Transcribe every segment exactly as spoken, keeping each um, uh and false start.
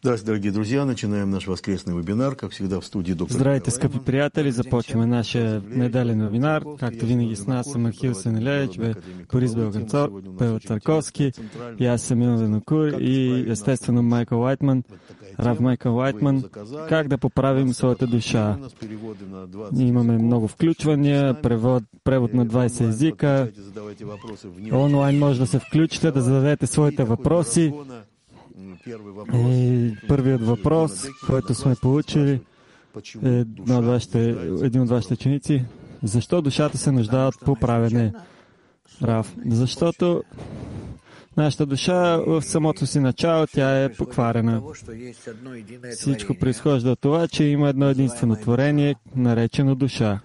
Здравствуйте, дорогие друзья! Начинаем наш воскресный вебинар, как всегда в студии доктор. Здравейте, скъпи приятели! Започваме нашия неделен вебинар. Както винаги с нас съм Михаил Сенелевич, Борис Белоцърковски, и аз съм Милан Винокур и естествено Майкъл Уайтман, Рав Майкъл Уайтман. Как да поправим своята душа? Имаме много включвания, превод, превод на двайсет езика. Онлайн може да се включите, да зададете своите въпроси. И първият въпрос, който сме получили, е един от вашите, един от вашите ученици. Защо душата се нуждае от поправене? Рав. Защото нашата душа в самото си начало, тя е покварена. Всичко произхожда от това, че има едно единствено творение, наречено душа.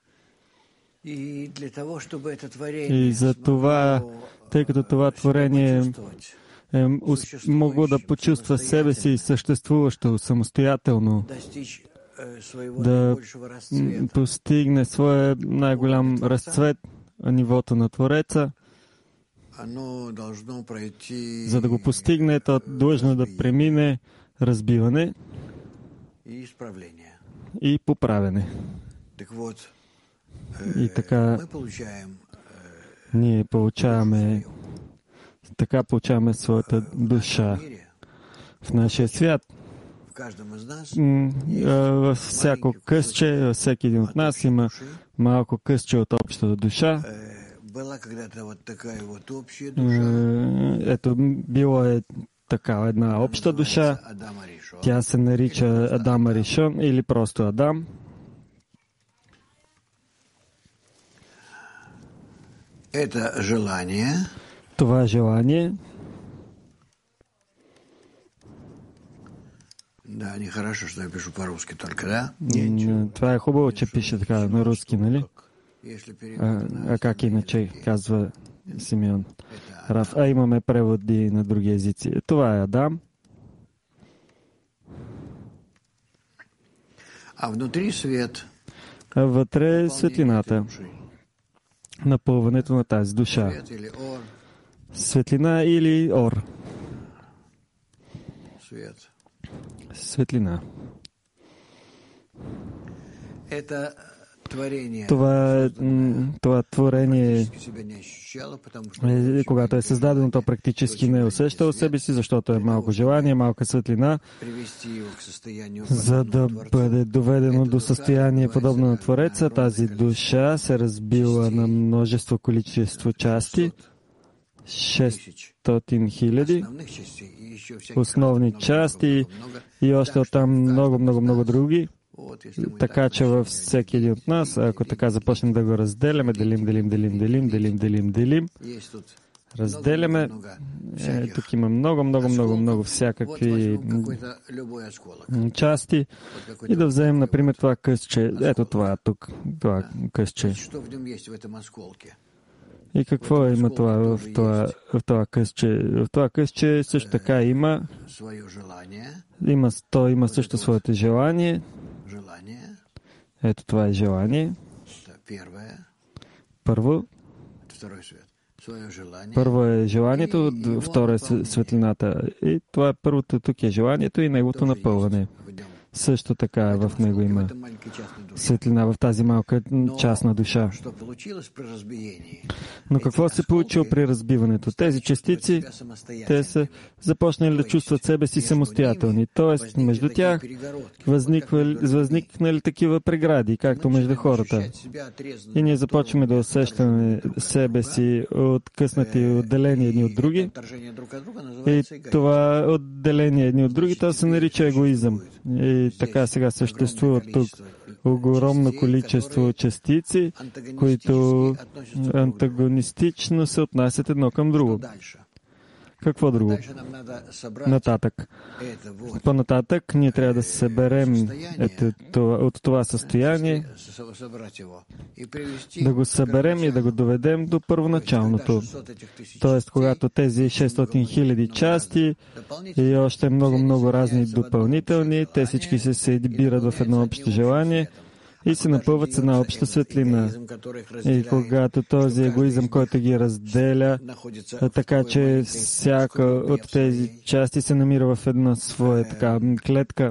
И за това, тъй като това творение е могло да почувства себе си съществуващо самостоятелно, да постигне своя най-голям разцвет на нивото на Твореца. За да го постигне, то длъжно да премине разбиване и поправене. И така ние получаваме Така получаваме своята душа в нашия свят. Във всяко късче, във всеки един от нас има малко късче от общата душа. Ето, било е такава една обща душа. Тя се нарича Адам Аришон или просто Адам. Это желание. Това желание. Да, нехорошо, что я пишу по-русски только, да? Това е хубаво, че пише така на руски, нали? А, а как иначе, казва Симеон Рав. А имаме преводи на други езици. Това е Адам. А внутри свет. А вътре е светлината. Напълването на тази душа. Светлина или ор? Свет. Светлина. Это творение. Това, това творение, е, когато е създадено, то практически не е усещало себе си, защото е малко желание, малка светлина, за да бъде доведено до състояние подобно на Твореца. Тази душа се разбила на множество количество части, шестстотин хиляди основни части и още оттам много, много, много други. Така че във всеки един от нас, ако така започнем да го разделяме, делим, делим, делим, делим, делим, делим, делим, разделяме, е, тук има много, много, много, много всякакви части и да вземем, например, това късче. Ето това тук, това късче. И какво има това в това, в това късче? В това късче също така има, има, то има също своето желание. Ето това е желание. Първо. Първо е желанието, второ е светлината. И това е първото, тук е желанието и неговото напълване. Също така в него има светлина в тази малка частна душа. Но какво се получило при разбиването? Тези частици, те са започнали да чувстват себе си самостоятелни. Тоест, между тях възникнали такива прегради, както между хората. И ние започваме да усещаме себе си откъснати, отделени едни от други. И това отделение едни от други, то се нарича егоизъм. И така сега съществува тук огромно количество частици, които антагонистично се отнасят едно към друго. Какво друго? Нататък. По-нататък ние трябва да се съберем ето, това, от това състояние, да го съберем и да го доведем до първоначалното. Тоест, когато тези шестстотин хиляди части и още много-много разни допълнителни, те всички се събират в едно общо желание и се напълват с една обща светлина. И когато този егоизъм, който ги разделя, така че всяка от тези части се намира в една своя така клетка,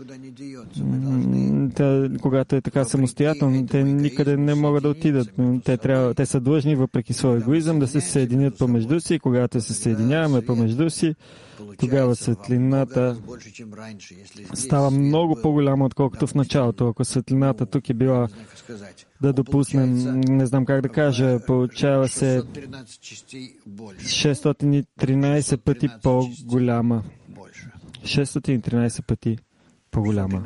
те, когато е така самостоятелно, те никъде не могат да отидат. Те, трябва, те са длъжни, въпреки своя егоизъм, да се съединят помежду си. И когато се съединяваме помежду си, тогава светлината става много по-голяма, отколкото в началото. Ако светлината тук е била, да допуснем, не знам как да кажа, получава се шестстотин и тринадесет пъти по-голяма. шестстотин и тринадесет пъти по-голяма.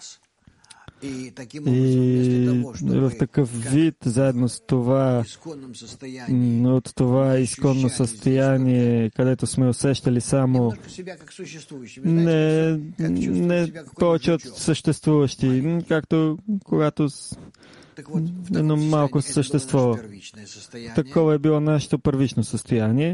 И в такъв вид, заедно с това, от това изконно състояние, където сме усещали само не, не повече от съществуващи, както когато едно малко същество. Такова е било нашето първично състояние.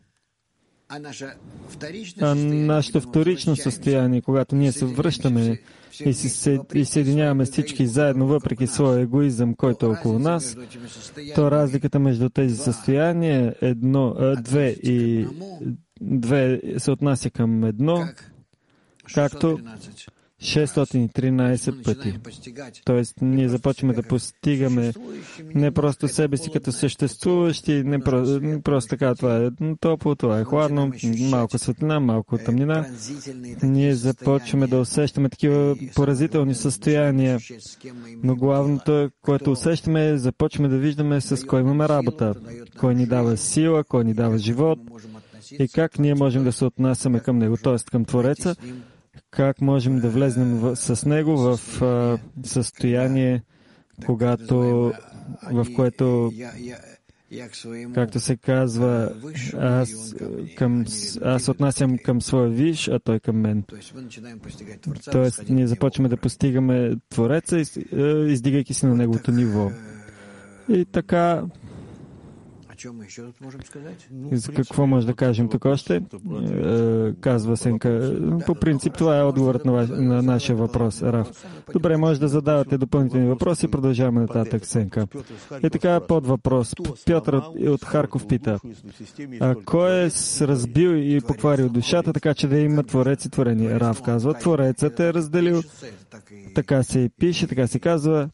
А нашето вторично състояние, когато ние се връщаме и се и съединяваме всички заедно, въпреки своя егоизъм, който е около нас, то разликата между тези състояния едно, две и две се отнася към едно, както шестстотин и тринадесет пъти. Тоест, ние започваме да постигаме не просто себе си като съществуващи, не, про, не просто така, това е топло, това е хладно, малко светлина, малко тъмнина. Ние започваме да усещаме такива поразителни състояния, но главното, което усещаме, започваме да виждаме с кой имаме работа, кой ни дава сила, кой ни дава живот и как ние можем да се отнасяме към него, т.е. към Твореца, как можем да влезнем в, с него в а, състояние, когато, в което, както се казва, аз, към, аз отнасям към своя виш, а той към мен. Тоест, ние започваме да постигаме Твореца, издигайки се на неговото ниво. И така, за какво може да кажем тук още? Казва Сенка. По принцип, това е отговорът на, на нашия въпрос, Раф. Добре, може да задавате допълнителни въпроси и продължаваме нататък, Сенка. И така, под въпрос. Пьотър от Харков пита. А кой е разбил и покварил душата, така че да има Творец и творение? Раф казва, Творецът е разделил. Така се и пише, така се казва.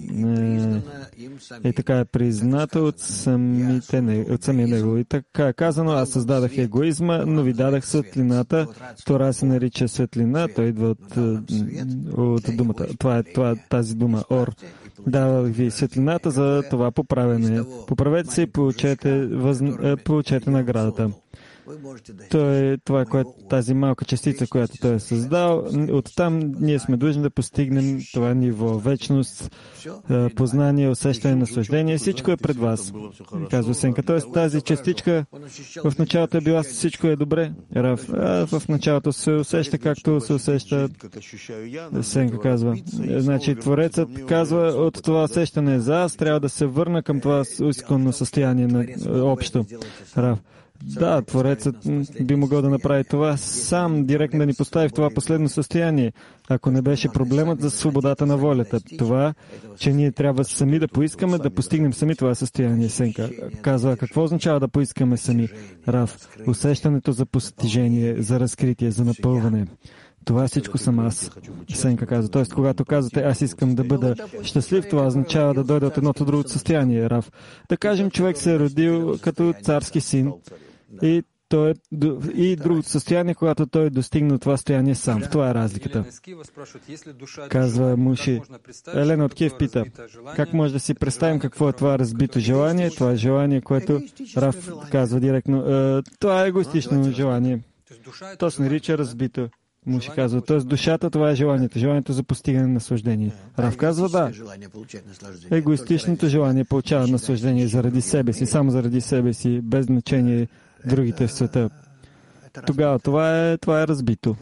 И така е признато от самите от самия него. И така е казано, аз създадах егоизма, но ви дадах светлината. Тора се нарича светлина, той идва от, от думата. Това е това, тази дума, ор. Давах ви светлината за това поправене. Поправете се и получете, въз... получете наградата. То е това, което, тази малка частица, която той е създал. Оттам ние сме длъжни да постигнем това ниво. Вечност, познание, усещане, наслаждение. Всичко е пред вас, казва Сенка. Тоест тази частичка в началото е била всичко е добре. Раф, а в началото се усеща както се усеща. Сенка казва. Значи Творецът казва, от това усещане за аз трябва да се върна към това изконно състояние на общо. Раф. Да, Творецът би могъл да направи това сам, директно да ни постави в това последно състояние, ако не беше проблемът за свободата на волята. Това, че ние трябва сами да поискаме да постигнем сами това състояние. Сенка казва, какво означава да поискаме сами? Раф, усещането за постижение, за разкритие, за напълване. Това всичко съм аз. Сенка казва. Тоест, когато казвате, аз искам да бъда щастлив, това означава да дойде от едното другото състояние, Раф. Да кажем, човек се е родил като царски син и той, и другото състояние, когато той е достигнал това състояние сам. В това е разликата. Казва Муши. Елена от Киев пита, как може да си представим какво е това разбито желание? Това е желание, което Раф казва директно. Това е егоистично желание. То се нарича разбито. Муши казва, т.е. душата, това е желанието. Желанието за постигане на наслаждение. Рав казва, да. Егоистичното желание получава наслаждение заради себе си, само заради себе си, без значение другите в света. Тогава това е, това е разбито.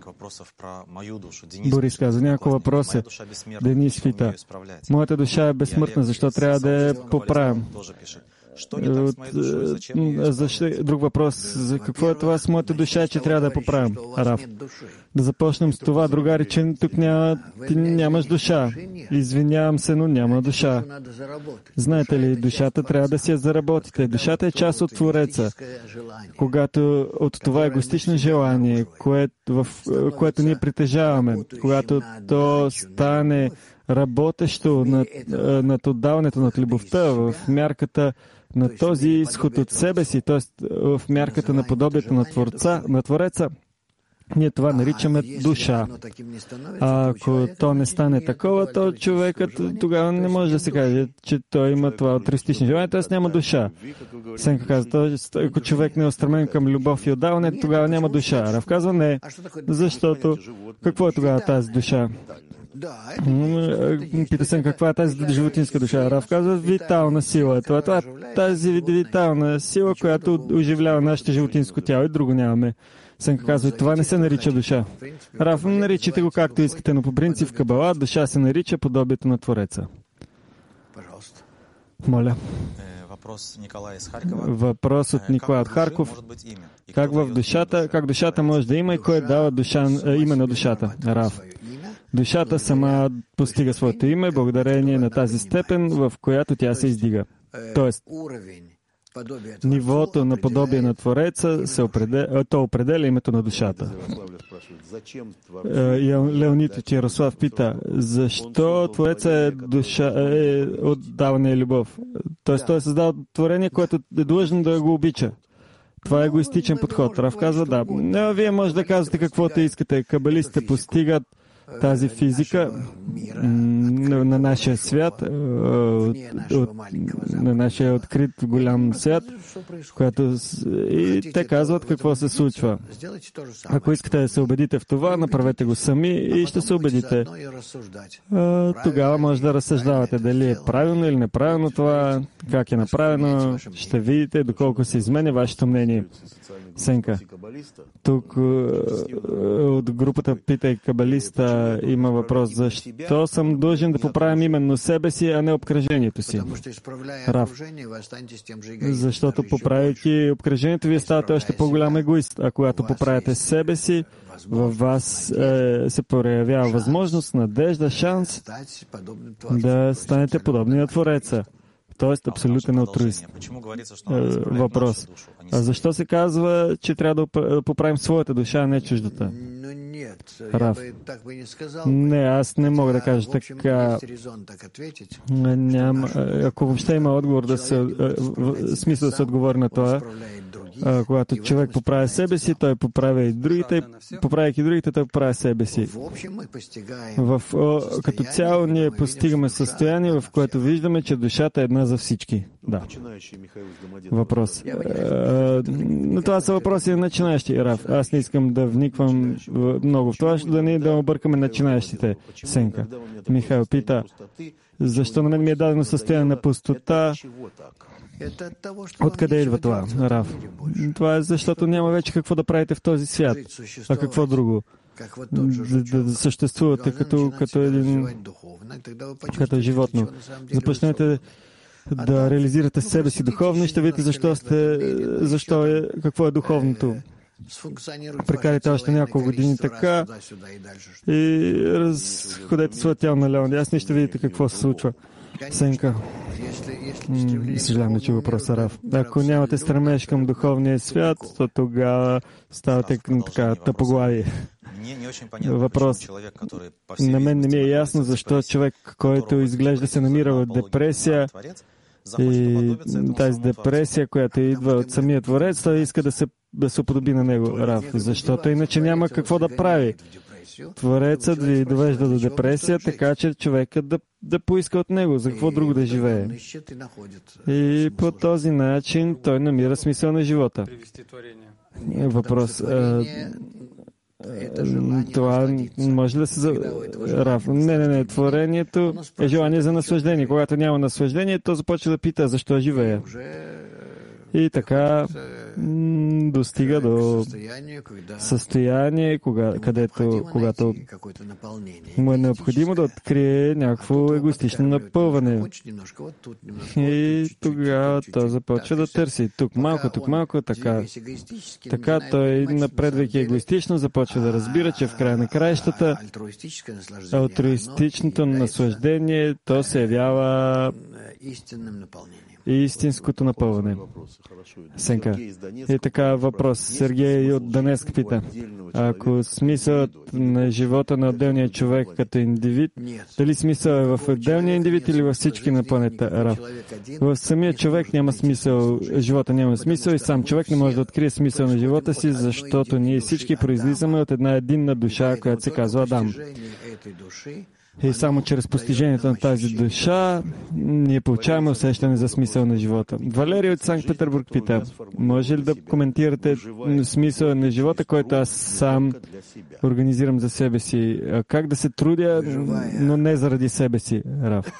Борис казва, няколко въпроса. Денис пита, моята душа е безсмъртна, защо трябва да я поправям? Защо, друг въпрос. За какво е това с моята душа, че трябва да поправим? Рав. Да започнем с това, другари, че тук няма, ти нямаш душа. Извинявам се, но няма душа. Знаете ли, душата трябва да си я заработите. Душата е част от Твореца. Когато от това егоистично желание, което, в, което ние притежаваме, когато то стане работещо над, над отдаването, над любовта, в мярката на този изход от себе си, т.е. в мярката на подобието на Творца, на Твореца, ние това наричаме душа. А ако то не стане такова, то човекът тогава не може да се каже, че той има това алтруистично желание, т.е. няма душа. Сенка казва, ако човек не е устремен към любов и отдаване, тогава няма душа. Рав казва не, защото какво е тогава тази душа? Пита се каква е тази животинска душа. Рав казва витална сила. Това, това тази витална сила, която оживлява нашето животинско тяло и друго нямаме. Сенка казва, това не се нарича душа. Рав, наричайте го както искате, но по принцип в Кабала душа се нарича подобието на Твореца. Моля. Въпрос от Николай от Харков. Как в душата, как душата може да има и кой дава душа, име на душата? Рав. Душата сама постига своето име благодарение на тази степен, в която тя се издига. Тоест, нивото на подобие на Твореца се определя, то определя името на душата. Леонид от Ярослав пита, защо Твореца е, душа, е отдаване и любов? Тоест, той е създал творение, което е длъжно да го обича. Това е егоистичен подход. Рав казва, да. Но вие може да казвате каквото искате. Кабалистите постигат тази физика на нашия свят, на нашия открит голям свят, която и те казват какво се случва. Ако искате да се убедите в това, направете го сами и ще се убедите. Тогава може да разсъждавате дали е правилно или неправилно това, как е направено, ще видите доколко се изменя вашето мнение. Сенка. Тук от групата Питай Кабалиста има въпрос. Защо съм длъжен да поправям именно себе си, а не обкръжението си? Рав. Защото поправяйки обкръжението, вие ставате още по-голям егоист. А когато поправяте себе си, във вас е, се проявява възможност, надежда, шанс да станете подобни на Твореца. Тоест абсолютен алтруист. Въпрос. А защо се казва, че трябва да поправим своята душа, а не чуждата? Рав. Не, аз не мога да кажа така. Няма, ако въобще има отговор да се, смисъл да се отговори на това, а, когато човек поправя себе си, той поправя и другите, поправяйки другите, той поправя себе си. В, о, като цяло ние постигаме състояние, в което виждаме, че душата е една за всички. Да. Въпрос. А, но това са въпроси на начинаещи. Рав. Аз не искам да вниквам много в това, да не да объркаме начинаещите. Сенка. Михаил пита, защо на мен ми е дадено състояние на пустота? Откъде идва това, Рав? Това е защото няма вече какво да правите в този свят. А какво друго? Да, да съществувате като, като един като животно. Започнете да реализирате себе си духовно и ще видите защо сте, защо е, какво е духовното. Прекарайте още няколко години така и разходете своя тяло на Леон. Ясно и ще видите какво се случва. Сенка. М- съжалявам, да чу въпроса, Рав. Ако нямате стремеж към духовния свят, то тогава ставате така тъпоглави. Въпрос. На мен не ми е ясно защо човек, който изглежда се намира в депресия, и тази депресия, която идва от самия Творец, той иска да се, да се уподоби на него, Рав. Защото иначе няма какво да прави. Творецът ви довежда до депресия, така че човекът да, да поиска от него, за какво друго да живее. И по този начин той намира смисъл на живота. Въпрос. А, това може да се... Рав. Не, не, не. Творението е желание за наслаждение. Когато няма наслаждение, то започва да пита защо живее. И така м, достига до състояние, кога, където, когато му е необходимо да открие някакво егоистично напълване. И тогава той започва да търси тук малко, тук малко, така. Така той, напредвайки егоистично, започва да разбира, че в края на краищата алтруистичното наслаждение, то се явява истинското напълване. Сенка. И така въпрос. Сергей от Донецк пита. Ако смисълът на живота на отделния човек като индивид, дали смисъл е в отделния индивид или във всички на планета Раф? В самия човек няма смисъл, живота няма смисъл и сам човек не може да открие смисъл на живота си, защото ние всички произлизаме от една единна душа, която се казва Адам. И само чрез постижението на тази душа ние получаваме усещане за смисъл на живота. Валерий от Санкт-Петербург пита, може ли да коментирате смисъл на живота, който аз сам организирам за себе си? Как да се трудя, но не заради себе си, Раф?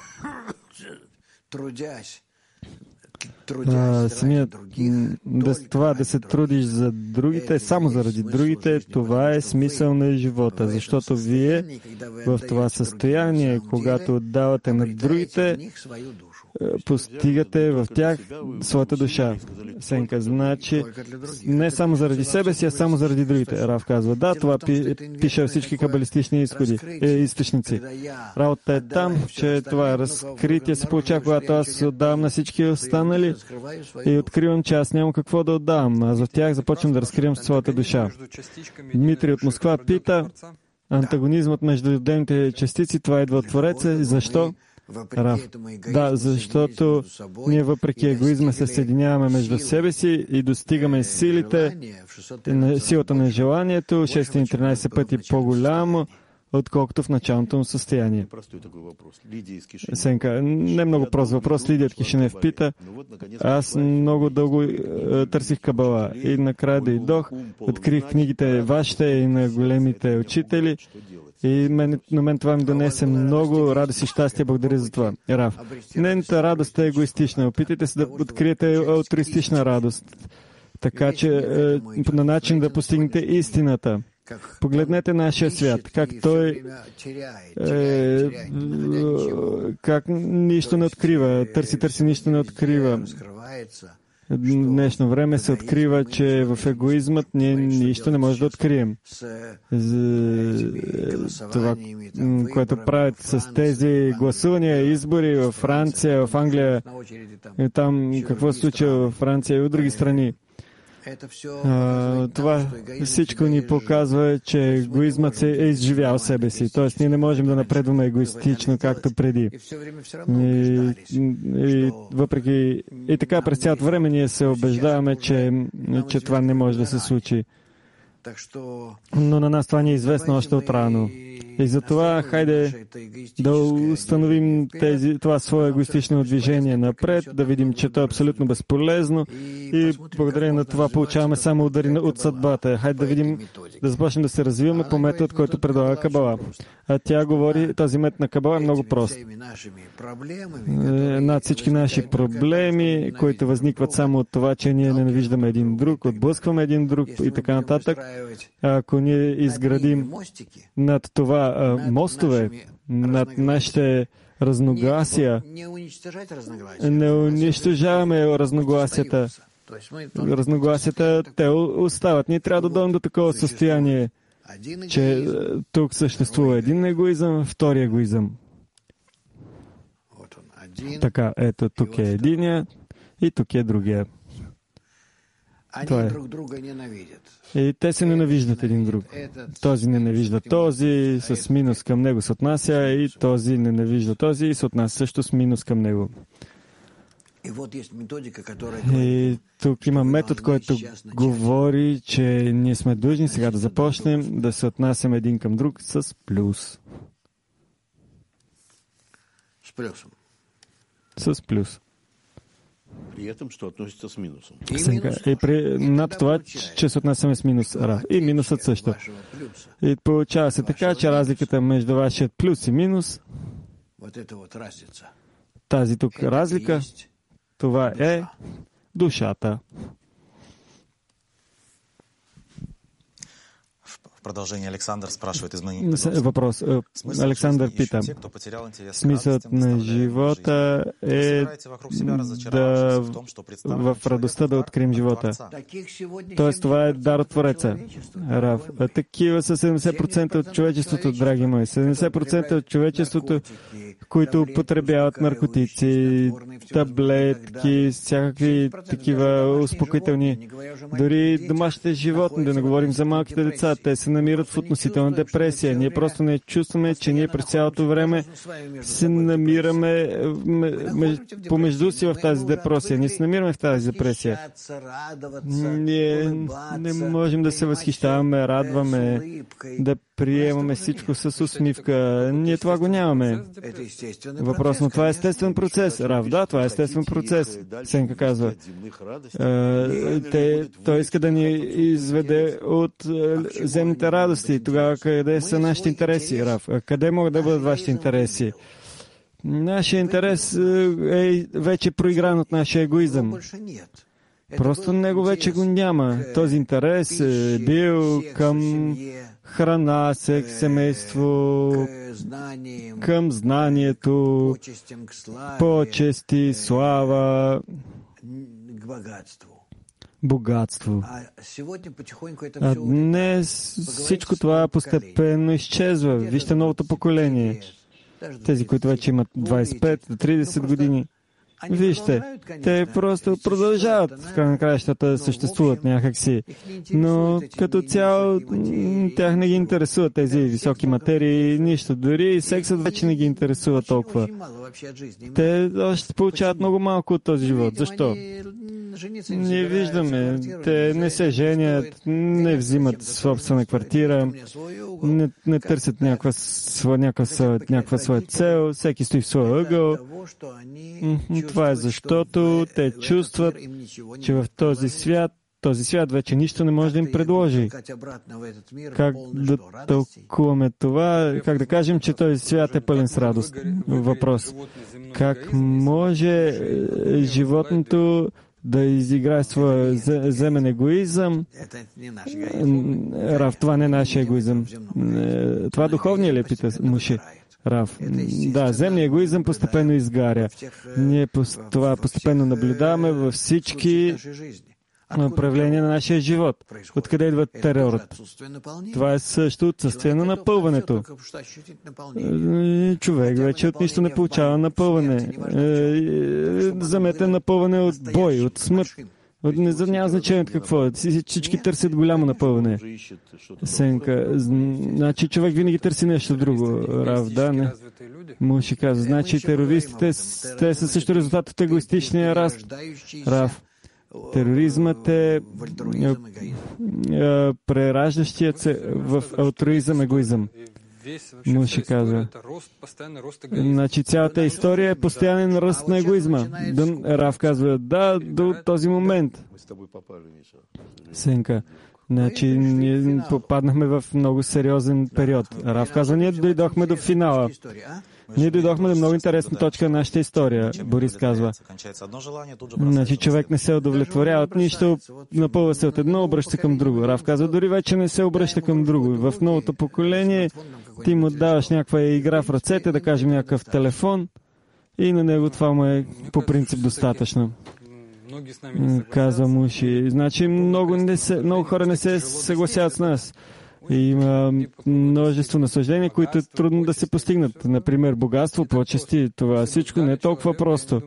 А, самият, да, това да се трудиш за другите, само заради другите, това е смисъл на живота, защото вие в това състояние, когато отдавате на другите, постигате в тях своята душа. Сенка, значи не само заради себе си, а само заради другите. Рав казва, да, това пи, пише всички кабалистични изходи, е, източници. Работа е там, че това разкритие се получава, когато аз отдавам на всички останали и откривам, че аз нямам какво да отдавам, а за тях започвам да разкривам своята душа. Дмитрий от Москва пита, антагонизмът между отделните частици, това идва от Твореца. Защо? Раф. Да, защото ние въпреки егоизма се съединяваме между себе си и достигаме силите, силата на желанието шестстотин и тринадесет пъти по-голямо, отколкото в началното му състояние. Сенка, не много прост въпрос. Лидия от Кишинев пита. Аз много дълго е, търсих Кабала и накрая дойдох, открих книгите вашите и на големите учители и мен, на мен това ми донесе много радост и щастие. Благодаря за това. Раф. Нейната радост е егоистична. Опитайте се да откриете алтруистична радост, така че е, на начин да постигнете истината. Погледнете нашия свят, как той е, как нищо не открива, търси, търси, нищо не открива. В днешно време се открива, че в егоизмът ние нищо не може да открием. Това, което правят с тези гласувания, избори в Франция, в Англия, там какво се случва в Франция и в други страни. А, това всичко ни показва, че егоизмът се е изживял себе си. Тоест, ние не можем да напредваме егоистично, както преди. И, и, въпреки, и така през цялото време ние се убеждаваме, че, че това не може да се случи. Но на нас това ни е известно още от рано. И затова, хайде да установим тези, това свое егоистично движение напред, да видим, че то е абсолютно безполезно и благодарение на това получаваме само удари от съдбата. Хайде да видим, да започнем да се развиваме по метод, който предлага Кабала. А тя говори, този метод на Кабала е много прост. Над всички наши проблеми, които възникват само от това, че ние ненавиждаме един друг, отблъскваме един друг и така нататък, ако ние изградим над това а, мостове, над нашите разногласия, не унищожаваме разногласията. Разногласията, те остават. Ние трябва да дойдем до такова състояние, че тук съществува един егоизъм, втори егоизъм. Така, ето, тук е единия и тук е другия. Това е. И те се ненавиждат един друг. Този ненавижда този, с минус към него се отнася, и този ненавижда този и се отнася също с минус към него. И тук има метод, който говори, че ние сме длъжни сега да започнем да се отнасяме един към друг с плюс. С плюсом. С плюс. При этом, что относится с минусом. И при, над това, че се отнасяме с минус Раф. И минусът също. И получава се така, че разликата между вашият плюс и минус, тази тук разлика, това е душата. Продължение Александър спрашивает из Въпрос. Александър пита. Смисълът на живота е да в радостта да открием живота. Тоест това е дар от Твореца. Рав. Такива са седемдесет процента от човечеството, драги мои. седемдесет процента от човечеството, които употребяват наркотици, таблетки, всякакви такива успокоителни. Дори домашните животни, да не говорим за малките деца, те се намират в относителна депресия. Ние просто не чувстваме, че ние през цялото време се намираме помежду си в тази депресия. Ние се намираме в тази депресия. Ние не можем да се възхищаваме, радваме, да приемаме всичко с усмивка. Ние това го нямаме. Въпрос, но това е естествен процес. Рав, да, това е естествен процес. Сенка казва. Те, той иска да ни изведе от земните радости. Тогава къде са нашите интереси, Рав? Къде могат да бъдат вашите интереси? Нашия интерес е вече проигран от нашия егоизъм. Просто него вече го няма. Този интерес е бил към храна, секс, семейство, към знанието, почести, слава, богатство. А днес всичко това постепенно изчезва. Вижте новото поколение. Тези, които вече имат двайсет и пет до трийсет години. Вижте, те просто продължават в край на краищата да съществуват някакси. Но като цяло тях не ги интересуват тези високи материи, нищо. Дори сексът вече не ги интересува толкова. Те още получават много малко от този живот. Защо? Ние виждаме, те не се женят, не взимат собствена квартира, не, не търсят някаква, някаква, някаква своя цел, всеки стои в своя ъгъл. Това е защото те чувстват, че в този свят, този свят вече нищо не може да им предложи. Как да тълкуваме това? Как да кажем, че този свят е пълен с радост? Въпрос. Как може животното да изиграе своя земен егоизъм? Рав, това не е нашия егоизъм. Това духовният ли, пита Муши? Рав. Да, земният егоизъм постепенно изгаря. Ние това постепенно наблюдаваме във всички проявления на нашия живот. Откъде идва терорът? Това е също отсъствие на напълването. Човек вече от нищо не получава напълване. Замете напълване от бой, от смърт. Не няма значение какво. Всички търсят голямо напълване. Сенка. Значи човек винаги търси нещо друго. Рав, да, не. Муши казва. Значи терористите, те са също резултат от егоистичния раст. Рав. Тероризмът е прераждащият се в алтруизъм, егоизъм. Муши казва. Значи цялата история е постоянен ръст на егоизма. Рав казва, да, до този момент. Сенка. Значи ние попаднахме в много сериозен период. Рав казва, ние дойдохме до финала. Ние дойдохме до много интересна точка на нашата история, Борис казва. Значи човек не се удовлетворява от нищо, напълва се от едно, обръща към друго. Рав казва, дори вече не се обръща към друго. В новото поколение ти му даваш някаква игра в ръцете, да кажем някакъв телефон, и на него това му е по принцип достатъчно. Казва Муши. Значи много, не се, много хора не се съгласяват с нас. Има множество наслаждения, които е трудно да се постигнат. Например, богатство, почести, това всичко не е толкова просто.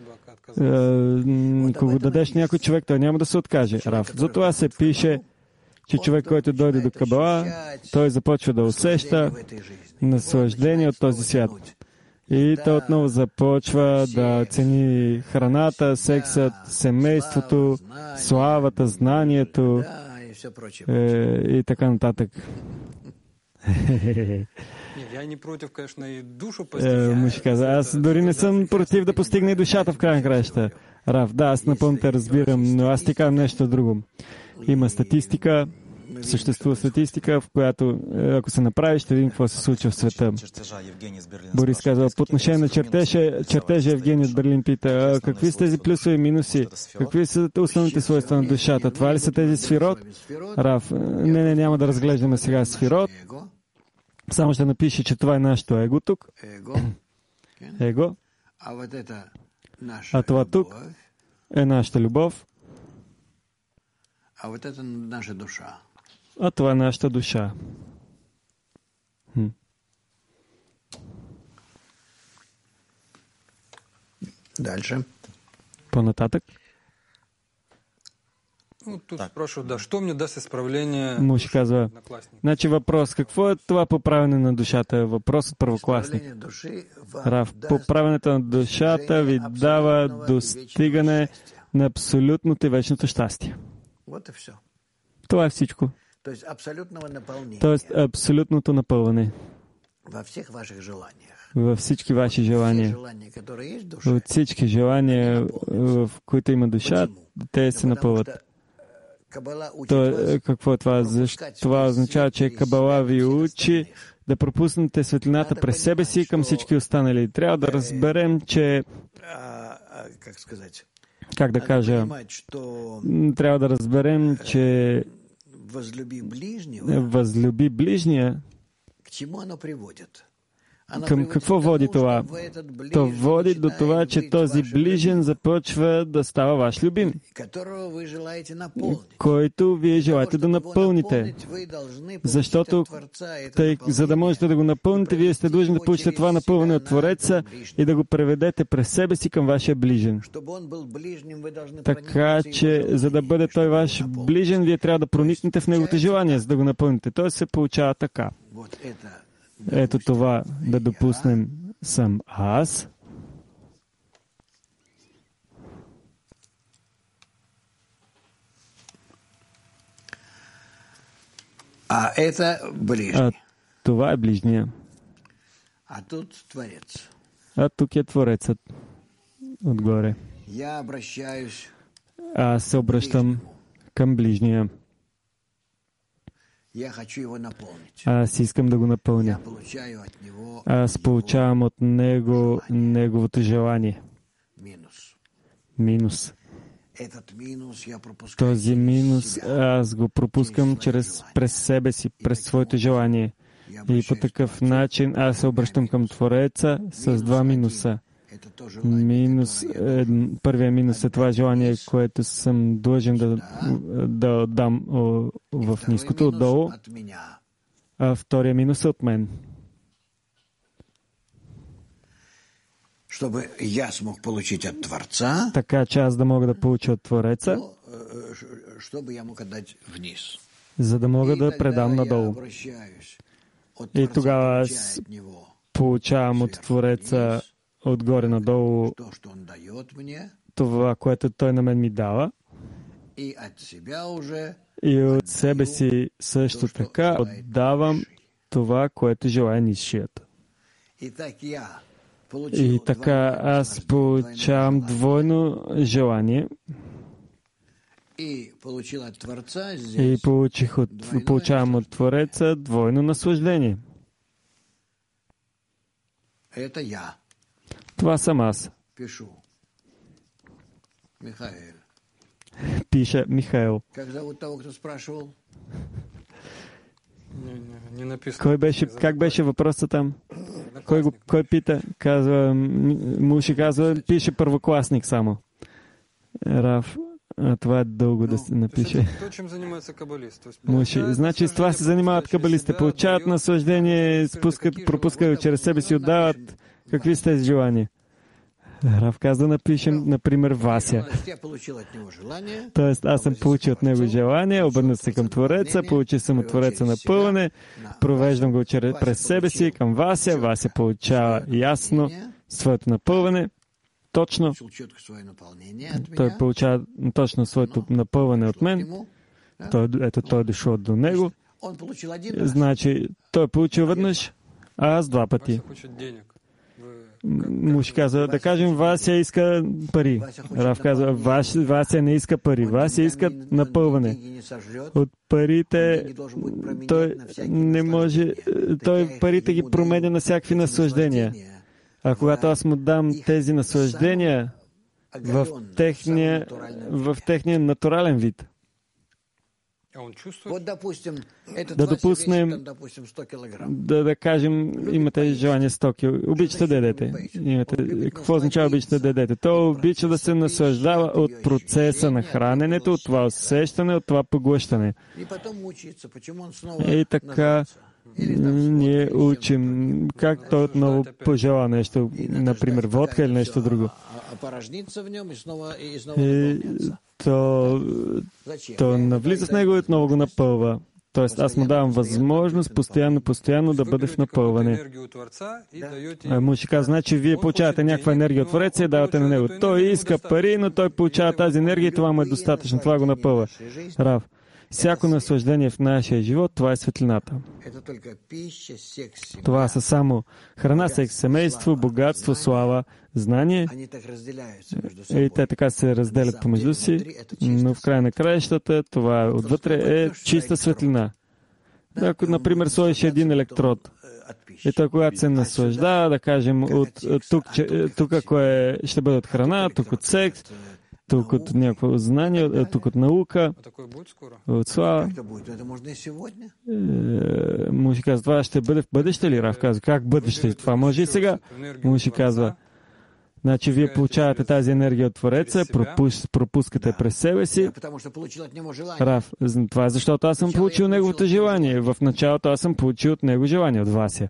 Кога дадеш някой човек, той няма да се откаже. Рав. Затова се пише, че човек, който дойде до Кабала, той започва да усеща наслаждение от този свят. И той отново започва да цени храната, сексът, семейството, славата, знанието е, и така нататък. Муши каза, аз дори не съм против да постигне и душата в края на краища. Рав, да, аз напълно те разбирам, но аз ти казвам нещо друго. Има статистика, Съществува статистика, в която, ако се направи, ще видим какво се случва в света. Борис казва, по отношение на чертежа, чертежа Евгений от Берлин пита, какви са тези плюсове и минуси? Какви са основните свойства на душата? Това ли са тези сфирот? Рав, не, не, няма да разглеждаме сега сфирот. Само ще напише, че това е нашето его тук. Его. А това тук е нашата любов. А вот это наша душа. А това е нашата душа. Хм. Дальше. По-нататък. Ну, тут спрашивают, да, что мне даст изправление Муж казва, значи въпрос, какво е това поправяне на душата? Въпрос от първокласник. Рав, поправянето на душата ви дава достигане на абсолютното и вечното щастие. Вот и все. Това е всичко. То есть абсолютного наполнения. Тоест абсолютното напълване. Во всех ваших желаниях. Във всички ваши желания. Желания, которые есть в душе. От всички желания, в които има душа, те се напълват. То, какво е това? Защо? Това означава, че Кабала ви учи да пропуснете светлината през себе си към всички останали. Трябва да разберем, че... Как сказать? Как да кажа? Трябва да разберем, че възлюби ближния. Към какво води това? То води до това, че този ближен започва да става ваш любим, който вие желаете да напълните. Защото, тъй, за да можете да го напълните, вие сте длъжни да получите това напълване от Твореца и да го преведете през себе си към вашия ближен. Така че, за да бъде той ваш ближен, вие трябва да проникнете в неговото желание, за да го напълните. Той се получава така. Ето това да допуснем съм аз. А это ближний. А това е ближния. А тут Творец. А тук е Творецът отгоре. Я обращаюсь. Аз се обръщам към ближния. Я хочу его наполнить. Аз искам да го напълня. Я получаю от него. Аз получавам от него неговото желание. Минус. Минус. Этот минус я пропускаю. Този минус аз го пропускам чрез през себе си, през своето желание. И по такъв начин аз се обръщам към Твореца с два минуса. Минус, е, първия минус е това желание, което съм длъжен да, да дам о, в ниското отдолу, а втория минус е от мен. Чтобы я смог получить от Творца, така че аз да мога да получа от Твореца, чтобы я мог отдать вниз. За да мога да предам надолу. И тогава аз получавам от Твореца отгоре надолу това, което той на мен ми дава. И от себе си също така отдавам това, което желая нисшият. И така аз получавам двойно желание. И получих от, получавам от Твореца двойно наслаждение. Това съм аз. Пишу. Михаил. Пише Михаил. Как зовут того, кто спрашивал? Не, не, не написано. Кой беше, как беше въпросът там? Кой, го, кой пита? Казва, Муши казва, пише първокласник само. Рав, а това е дълго да се напише. То, чем занимается кабалист. Муши. Значи с това се занимават кабалистите. Получават наслаждение, спускат, пропускат чрез себе си, отдават. Какви са тези желания? Рав каза да напишем, например, Вася. Тоест, аз съм получил от него желание, обърнат се към Твореца, получил съм от Твореца напълване, провеждам го през себе си към Вася, Вася получава ясно своето напълване, точно. Той получава точно своето напълване от мен. Той, ето, той е дошъл до него. Значи, той е получил веднъж, а аз два пъти. Муши казва, да кажем, Вася иска пари. Рав казва, Вася не иска пари. Вася иска напълване. От парите той не може, той парите ги променя на всякакви наслаждения. А когато аз му дам тези наслаждения в техния, в техния натурален вид, да допуснем, да, да кажем, имате желание сто килограма, обичате да ядете. Имате, какво означава обичате да ядете? То обича да се наслаждава от процеса на храненето, от това усещане, от това поглъщане. И така ние учим как той отново пожела нещо, например водка или нещо друго. И то, то навлиза в него и отново го напълва. Тоест аз му давам възможност постоянно, постоянно да бъде в напълване. А му ще казва, значи вие получавате някаква енергия от Твореца и давате на него. Той иска пари, но той получава тази енергия и това му е достатъчно. Това го напълва. Рав. Всяко наслаждение в нашия живот, това е светлината. Това са само храна, секс, семейство, богатство, слава, знание. И те така се разделят помежду си, но в края на краищата това отвътре е чиста светлина. Ако, например, сложиш един електрод, и той, когато се наслаждава, да кажем, от тук, тук ако е, ще бъде от храна, тук от секс, тук от някакво знание, тук от наука, от слава. Му ще казва, това ще бъде в бъдеще ли? Рав казва, как бъдеще? Това може и сега. Му ще казва, значи вие получавате тази енергия от Твореца, пропус, пропускате през себе си. Рав, това е защото аз съм получил неговото желание. В началото аз съм получил от него желание, от Вася.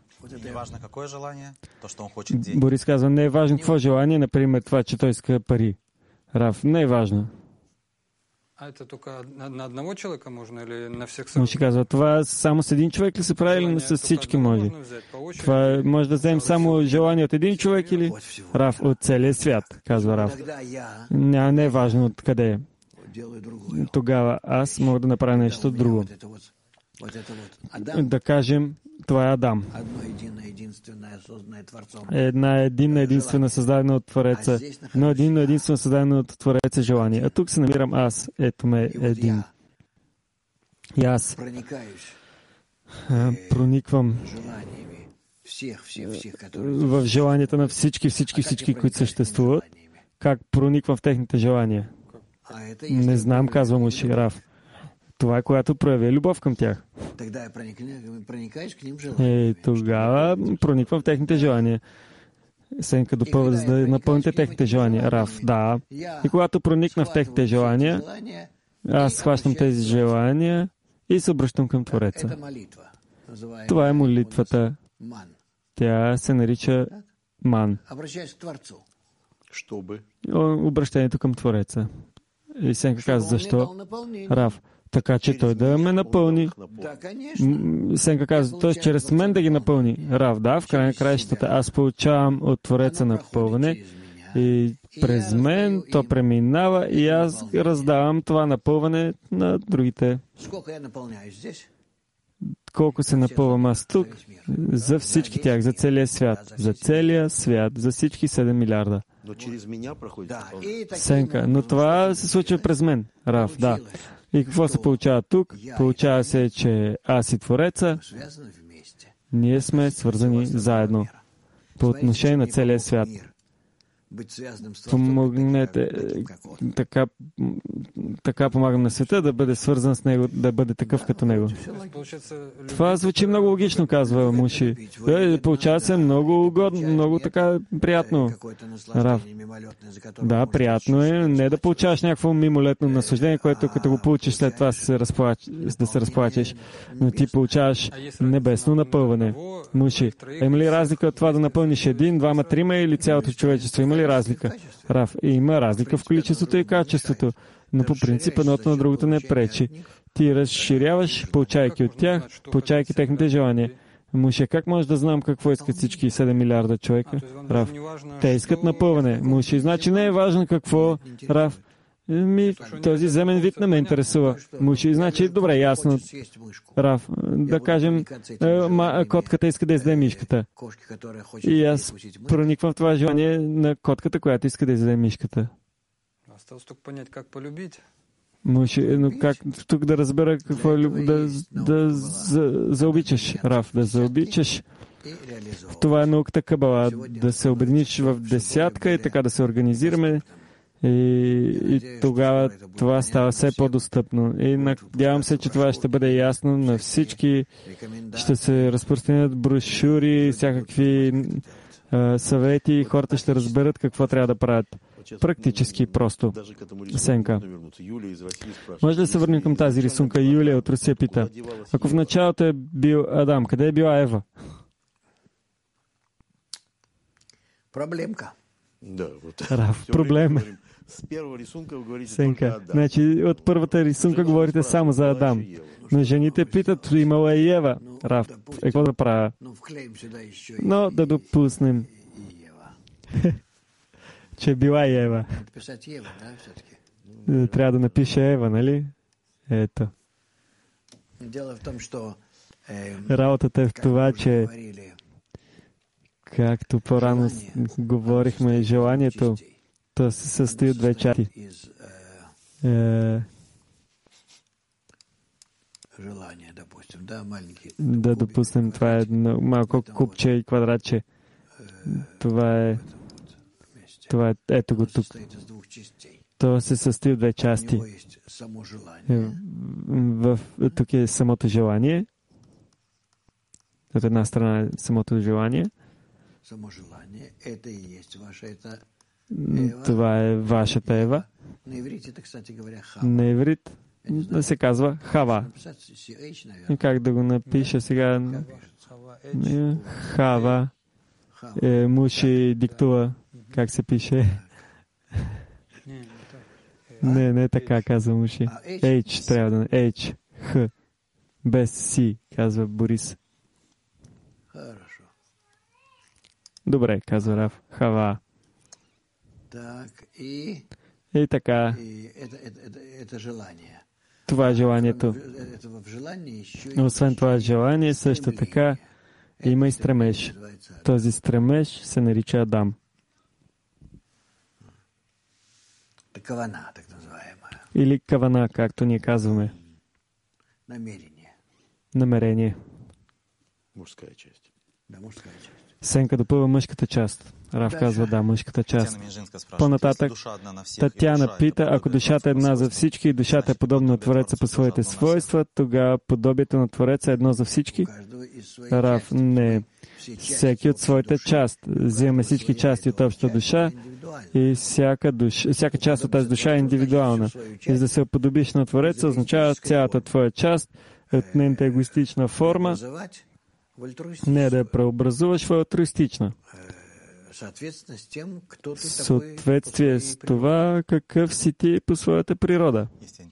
Борис казва, не е важно какво желание, например това, че той иска пари. Рав, не е важно. А это только на одного человека можно или на всех? Му ще казва, това само с един човек ли се прави, или с всички може? Това може да вземем само желание от един човек или? Рав, от целия свят, казва Рав. Не, не е важно от къде е. Тогава аз мога да направя нещо друго. Да кажем, това е Адам. Една единна, единствена създадена от Твореца. Но единно, единствено създадена от Твореца желание. А тук се намирам аз. Ето ме един. И аз прониквам в желанията на всички, всички, всички, които съществуват. Как прониквам в техните желания? Не знам, казва му Ширав. Това е когато проявя любов към тях. И тогава прониквам в техните желания. Сенка допълва, за да напълните техните желания. Рав, да. И когато проникна в техните желания, аз схващам тези желания и се обръщам към Твореца. Това е молитвата. Тя се нарича ман. Обращението към Твореца. И Сенка казва, защо? Рав, така че той да ме напълни. Сенка казва, т.е. чрез мен да ги напълни. Рав, да, в край на краищата аз получавам от Твореца напълване и през мен то преминава и аз раздавам това напълване на другите. Колко се напълвам аз тук? За всички тях, за целия свят. За целия свят, за всички седем милиарда. Сенка, но това се случва през мен. Рав, да. И какво се получава тук? Получава се, че аз и Твореца, ние сме свързани заедно по отношение на целия свят. Помогнете, така, така помагам на света да бъде свързан с него, да бъде такъв като него. Това звучи много логично, казва Муши. Получава се много угодно, много така приятно. Рав. Да, приятно е не да получаваш някакво мимолетно наслаждение, което като го получиш след това се разплач... да се разплачеш, но ти получаваш небесно напълване. Муши, има ли разлика от това да напълниш един, двама, трима или цялото човечество? Има ли разлика? Рав, има разлика в количеството и качеството, но по принцип едното на другото не пречи. Ти разширяваш, получайки от тях, получайки техните желания. Муше, как може да знам какво искат всички седем милиарда човека? Рав, те искат напълване. Муше, значи не е важно какво, Рав. Ми, този земен вид не ме интересува. Муши, значи, добре, ясно. Рав, да кажем, котката иска да издаде мишката. И аз прониквам в това желание на котката, която иска да издаде мишката. Осталось только понять, как полюбить. Муши, но как тук да разбера какво е да, да за, заобичаш, Рав, да заобичаш. Това е науката Кабала, да се обединиш в десятка и така да се организираме. И, и тогава това става все по-достъпно. И надявам се, че това ще бъде ясно на всички. Ще се разпространят брошури, всякакви а, съвети и хората ще разберат какво трябва да правят. Практически просто. Сенка. Може да се върнем към тази рисунка? Юлия от Русия пита. Ако в началото е бил Адам, къде е била Ева? Проблемка. Да, вот. Рав, проблем. С първого рисунка говорите Сенка. только Адам. Значи от първата рисунка говорите само за Адам. Но жените питат, имала и Ева. Рав, е какво да правя? Но да допуснем, че била и Ева. Трябва да напише Ева, нали? Ето. Работата е в това, че както по-рано говорихме, желанието, то се състои от две части. Е, да допуснем, това е едно малко купче и квадратче. Това е, това е, ето го тук. То се състои от две части. В, тук е самото желание. От една страна е самото желание. Това е вашата Ева. На иврит се казва Хава. И как да го напиша сега? Хава. Е, Муши диктува как се пише. Не, не така казва Муши. H трябва да... H. Х. Без Си, казва Борис. Добре, казва Рав. Хава. И така. Това е желанието. Освен това желание, също така има и стремеж. Този стремеж се нарича Адам. Или кавана, както ние казваме. Намерение. Мужская часть. Сенка допълва мъжката част. Рав казва да, мъжката част. По-нататък Татяна пита, ако душата е една за всички и душата е подобна на Твореца по своите свойства, тогава подобието на Твореца е едно за всички? Рав, не. Всеки от своята част. Взимаме всички части от общата душа и всяка, душа, всяка част от тази душа е индивидуална. И за да се подобиш на Твореца, означава цялата твоя част от нейната егоистична форма не да я преобразуваш в алтруистична. Съответствие с това, какъв си ти по своята природа.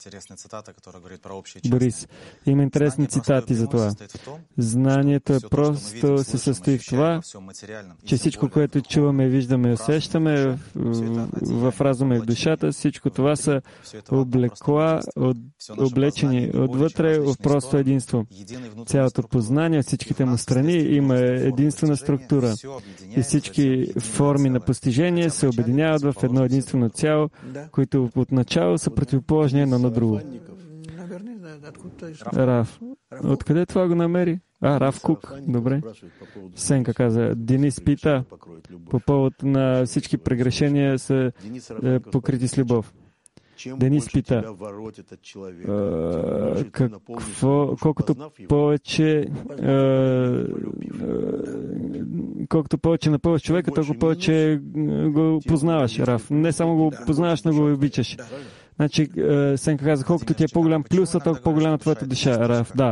Борис, има интересни цитати за това. Знанието е просто се състои в това, че всичко, което чуваме, виждаме и усещаме в, в, в разума и в душата, всичко това са облекла, от, облечени отвътре в просто единство. Цялото познание, всичките му страни има единствена структура. И всички форми на постижение се обединяват в едно единствено цяло, които от начало са противоположни едно на друго. Рав. Откъде това го намери? А, Рав Кук. Добре. Сенка каза. Денис пита по повод на всички прегрешения са е, покрити с любов. Денис пита, какво, колкото повече колкото повече напълваш човека, толкова повече го познаваш, Рав. Не само го познаваш, но го обичаш. Значи, Сенка каза, колкото ти е по-голям плюса, толкова по-голяма твоята душа, Рав. Да.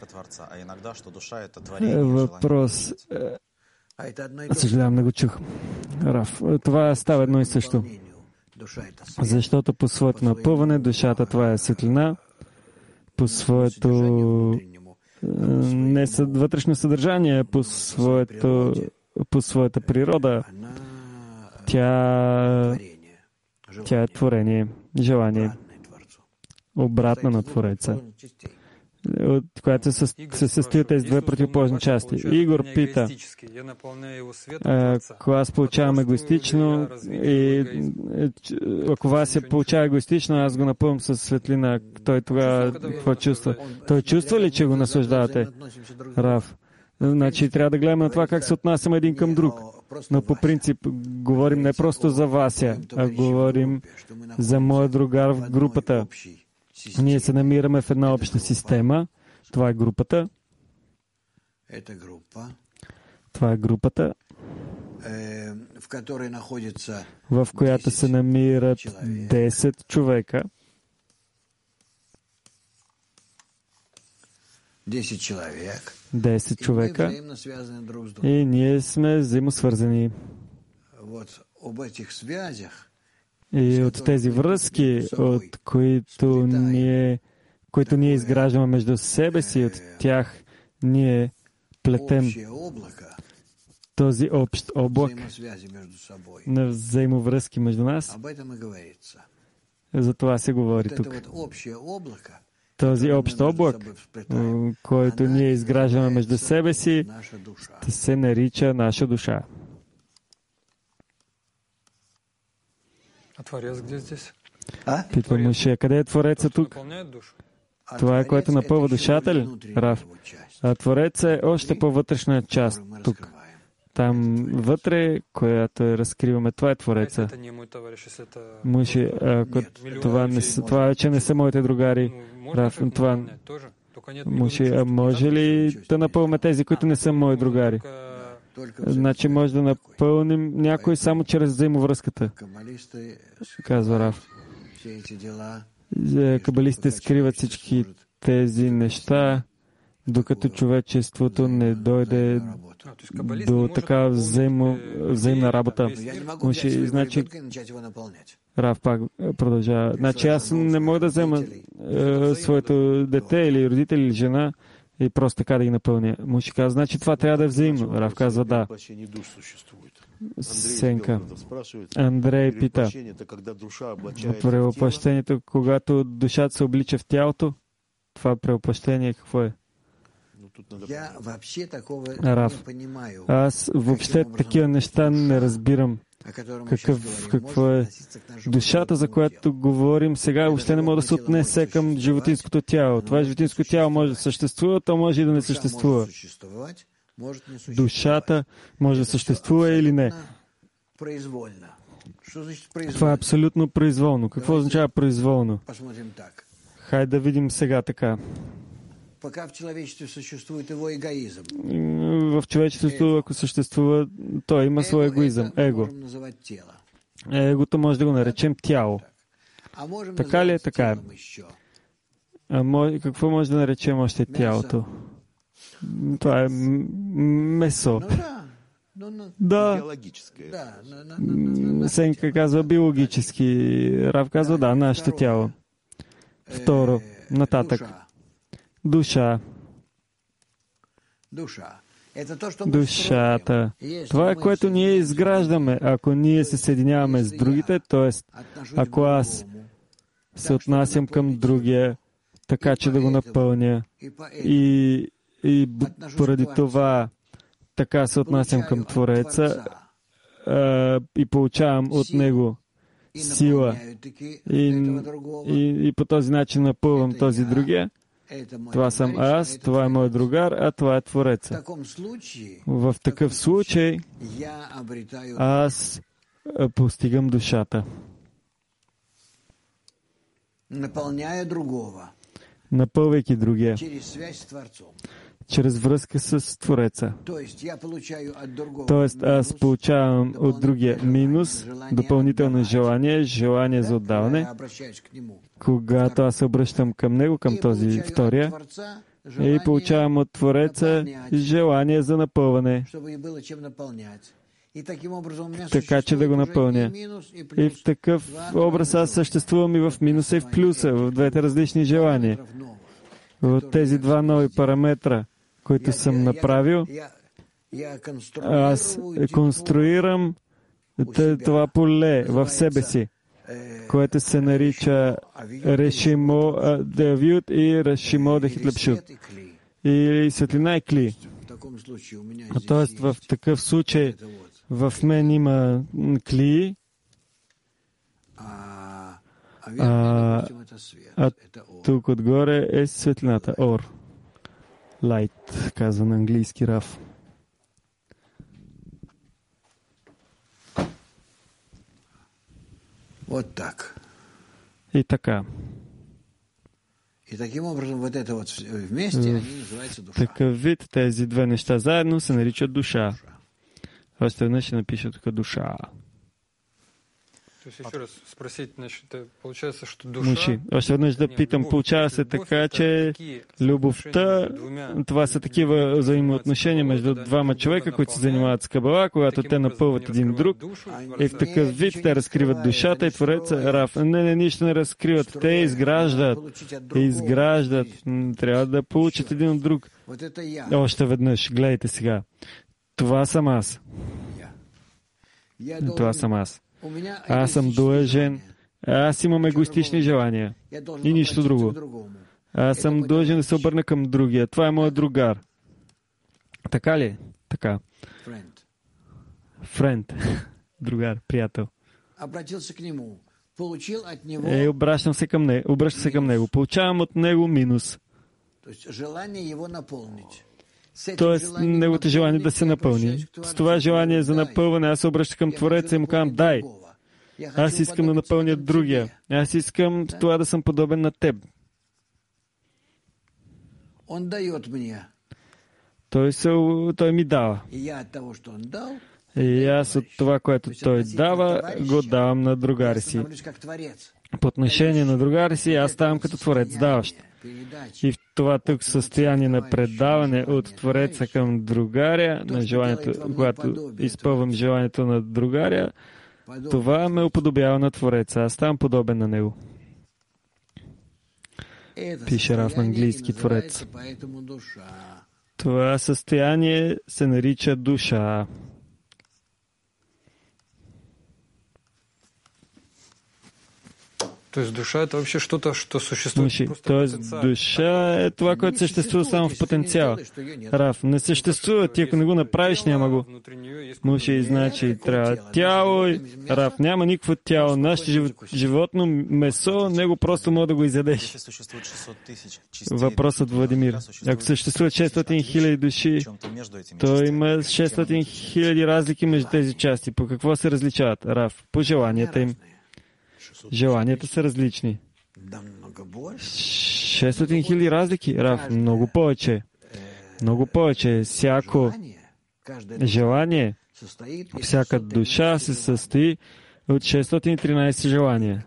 Въпрос. Съжалявам, не го чух. Рав. Това става едно и също. Защото по своето напъване, душата това е светлина, по своето не вътрешно съдържание, по, своето, по своята природа, тя, тя е творение. желание, обратна на Твореца, от която се, се състои тези две противоположни части. Игор пита, ако аз получавам егоистично и ако вас се получава егоистично, аз го напълвам със светлина, той тогава какво чувства? Той чувства ли, че го наслаждавате? Рав. Значи трябва да гледаме на това как се отнасяме един към друг. Но по принцип говорим не просто за Вася, а говорим за моя другар в групата. Ние се намираме в една обща система. Това е групата. Това е групата, в която се намират десет човека. десет човека. И ние сме взаимосвързани. И от тези връзки, от които ние, които ние изграждаме между себе си, от тях ние плетем този общ облак на взаимовръзки между нас. За това се говори тук. Този общ облак, който ние изграждаме между себе си, се нарича наша душа. А Творец где здесь? Питва Моше, къде е Твореца тук? Това е, което напълва душата ли? Рав. А Твореца е още по-вътрешна част тук. Там вътре, която е разкриваме, това е Твореца. Моше, ако това, не, това вече не са моите другари. Рав, това... Моше, а може ли да напълваме тези, които не са мои другари? Значи може да напълним някой само чрез взаимовръзката, казва Рав. Кабалистите скриват всички тези неща, докато човечеството не дойде до такава взаимо, взаимна работа. Може, значи, Рав пак продължава. Значи аз не мога да взема е, своето дете или родители или жена и просто така да ги напълня. Муши казва, значи това трябва да е взаимно. Рав казва да. Сенка. Андрей пита. Превъплъщението, когато душата се облича в тялото, това превъплъщение какво е? Рав. Аз въобще такива неща не разбирам. Какъв, какво е душата, за която говорим сега, въобще не може да се отнесе към животинското тяло. Това животинско тяло може да съществува, то може и да не съществува. Душата може да съществува или не. Това е абсолютно произволно. Какво означава произволно? Хайде да видим сега така. Пока в человечестве съществует его эгоизм. В човечеството, ако съществува, той има свой егоизъм, его. Егото може да го наречем тяло. Така ли е? Така е. А може, какво може да наречем още тялото? Това е месо. Да. Сенка казва биологически. Рав казва да, нашето тяло. Второ, нататък. Душа. Душата. Това е, което ние изграждаме. Ако ние се съединяваме с другите, т.е. ако аз се отнасям към другия, така че да го напълня и, и поради това така се отнасям към Твореца а, и получавам от него сила и, и, и по този начин напълвам този другия, това съм аз, това е мой другар, а това е Твореца. В такъв случай аз постигам душата. Напълвайки другия. Чрез връзка с Твореца. Тоест, аз получавам от другия минус, допълнително желание, желание за отдаване. Когато аз се обръщам към него, към този втория, и получавам от Твореца желание за напълване. Така че да го напълня. И в такъв образ аз съществувам и в минуса и в плюса, в двете различни желания. В тези два нови параметра, които съм направил, аз конструирам това поле в себе си. което се нарича решимо девют и решимо дехитлепшут. Или светлина и кли. Тоест в такъв случай в мен има кли, а, а тук отгоре е светлината, ор. Light, казва на английски Раф. Вот так. И така. И таким образом вот это вот вместе они называются душа. Такъв вид тези две неща заедно се наричат душа. Още веднъж ще напиша тук душа. То есть еще раз спросить, значит, получается, что душа... Муши. Още веднъж да питам, получава се така, че любовта, това са такива взаимоотношения между двама човека, които се занимават с кабала, когато те напълват един друг, и в такъв вид те разкриват душата и Твореца Раф. Не, не, нищо не разкриват. Те изграждат. Изграждат. Трябва да получат един от друг. Още веднъж, гледайте сега. Това съм аз. Това съм аз. Аз съм длъжен. Аз имам егоистични желания. И нищо друго. Аз съм длъжен да се обърна към другия. Това е моят другар. Така ли? Така. Френд. Другар, приятел. Е, обръщам се към него. Обръщам се към него. Получавам от него минус. Тоест, неговото желание да се напълни. С това желание за напълване аз се обръщам към Твореца и му казвам, дай. Аз искам да напълня другия. Аз искам това да съм подобен на теб. Той, се, той ми дава. И аз от това, което той дава, го давам на другари си. По отношение на другари си, аз ставам като Творец даващ. И в това тук състояние на предаване от Твореца към другаря, на желанието, когато изпълвам желанието на другаря, това ме уподобява на Твореца. Аз ставам подобен на него. Пише Раф на английски Творец. Това състояние се нарича душа. То есть душа — это вообще что-то, что существует Муши. просто Тоест потенциально. душа е това, което съществува само в потенциала. Раф, не съществува. Ти ако не го направиш, няма го. Муши, значи трябва тяло. Раф, няма никакво тяло. Нашето животно месо, него просто мога да го изядеш. Въпрос от Владимир. Ако съществуват шестстотин хиляди души, то има шестстотин хиляди разлики между тези части. По какво се различават? Раф, по желанията им. Желанията са различни. шестстотин хиляди разлики. Раф, много повече. Много повече. Всяко желание, всяка душа се състои от шестстотин и тринадесет желания.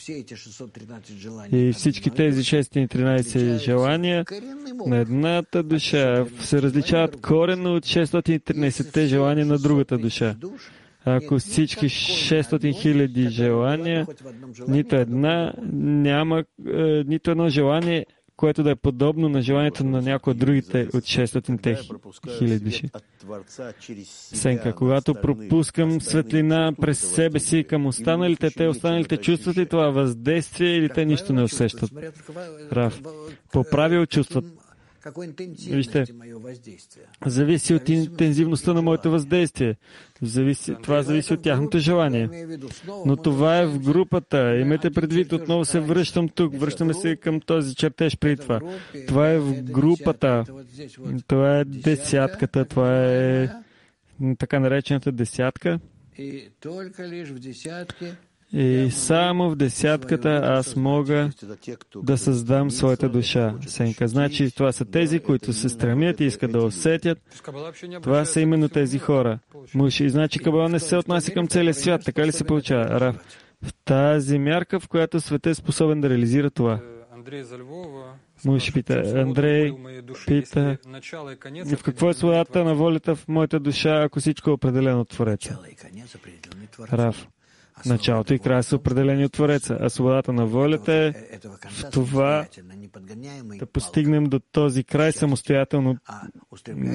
И всички тези шестстотин и тринадесет желания на едната душа се различават коренно от шестстотин и тринадесет желания на другата душа. Ако всички шестстотин хиляди желания, нито една няма, е, нито едно желание, което да е подобно на желанието на някои от другите от шестстотин хиляди души. Сенка, когато пропускам светлина през себе си към останалите, те останалите чувстват ли това въздействие или те нищо не усещат? Раф, по правило чувстват. Вижте, зависи от интензивността на моето въздействие. Зависи, това зависи от тяхното желание. Но това е в групата. Имайте предвид, отново се връщам тук. Връщаме се към този чертеж при това. Това е в групата. Това е десятката. Това е така наречената десятка. И само в десятката аз мога да създам своята душа. Сенка. Значи това са тези, които се стремят и искат да усетят. Това са именно тези хора. Муши. Значи Кабала не се отнася към целия свят. Така ли се получава? Раф. В тази мярка, в която светът е способен да реализира това. Муши пита. Андрей пита. В какво е свободата на волята в моята душа, ако всичко е определено от Твореца? Раф. Началото и края са определени от Твореца, а свободата на волята е в това да постигнем до този край самостоятелно,